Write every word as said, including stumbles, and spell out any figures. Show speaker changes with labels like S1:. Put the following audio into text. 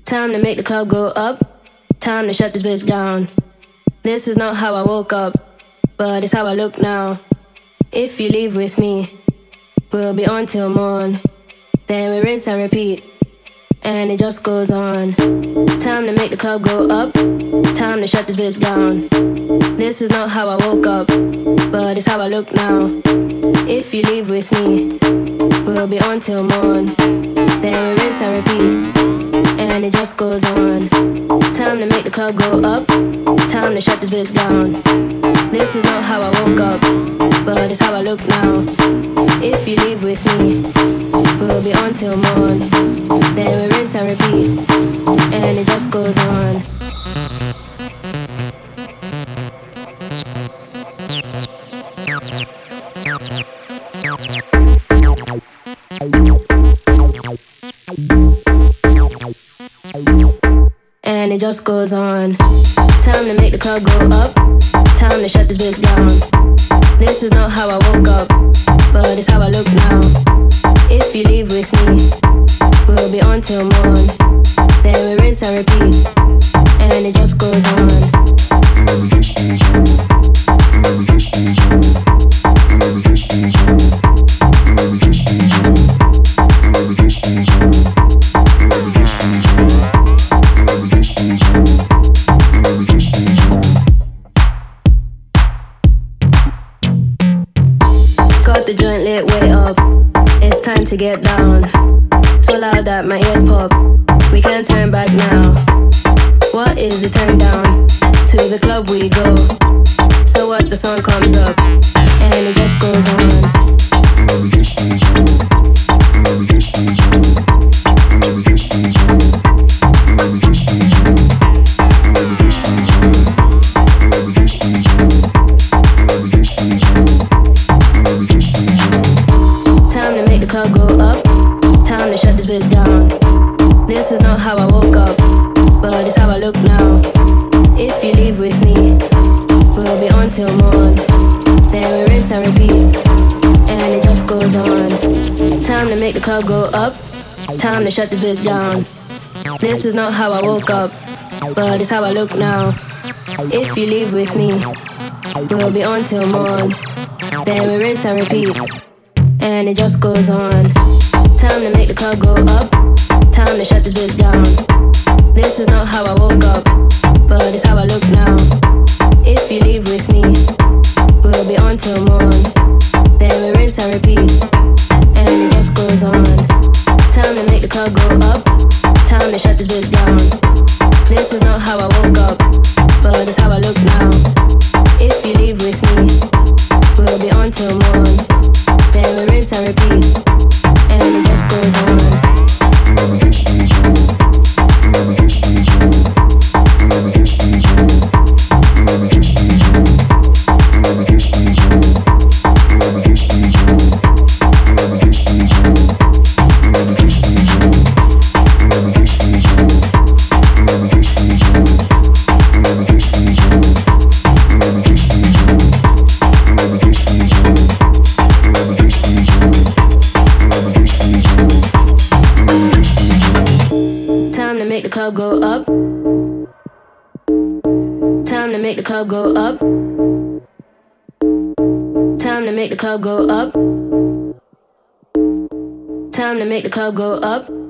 S1: Time to make the club go up. Time to shut this bitch down. This is not how I woke up, but it's how I look now. If you leave with me, we'll be on till morn. Then we rinse and repeat, and it just goes on. Time to make the club go up. Time to shut this bitch down. This is not how I woke up, but it's how I look now. If you leave with me, we'll be on till morn. Then we rinse and repeat, and it just goes on. Time to make the club go up. Time to shut this bitch down. This is not how I woke up, but it's how I look now. If you leave with me, we'll be on till morn. Then we rinse and repeat, and it just goes on. And it just goes on. Time to make the club go up. Time to shut this bitch down. This is not how I woke up, but it's how I look now. If you leave with me, we'll be on till morn. Then we rinse and repeat, and it just goes on. And it just goes on. And it just goes on. And it just goes on. And it just goes on. And it just goes on. And it just goes on. And it just goes on. And it just goes on. Got the joint lit way up. It's time to get down. So loud that my ears pop. We can't turn back now. What is the turn down? To the club we go. So what, the song comes up, and it just goes on. And it just goes on. And it just goes on. And it just goes on. And it just goes on. And it just goes on. And it just goes on. And it just goes on. And it just goes on. Time to make the club go up. Time to shut this bitch down. This is not how I woke up, but it's how I look now. If you leave with me, we'll be on till morn. Then we rinse and repeat, and it just goes on. Time to make the club go up. Time to shut this bitch down. This is not how I woke up, but it's how I look now. If you leave with me, we'll be on till morn. Then we rinse and repeat, and it just goes on. Time to make the club go up. Time to shut this bitch down. This is not how I woke up, but it's how I look now. If you leave with me, we'll be on till morn. Then we rinse and repeat, and it just goes on. Time to make the club go up. Time to shut this bitch down. This is not how I woke up, but it's how I look now. If you leave with me, we'll be on till morn. Then we rinse and repeat, and it just goes on. And it just goes on. And it just goes on. And it just goes on. And it just goes on. And it just goes on. And it just goes on. And it just goes on. And it just goes on. And it just goes on. And it just goes on. And it just goes on. And it just goes on. And it just goes on. And it just goes on. And it just goes on. Time to make the club go up. Time to make the club go up. Time to make the club go up. Time to make the club go up.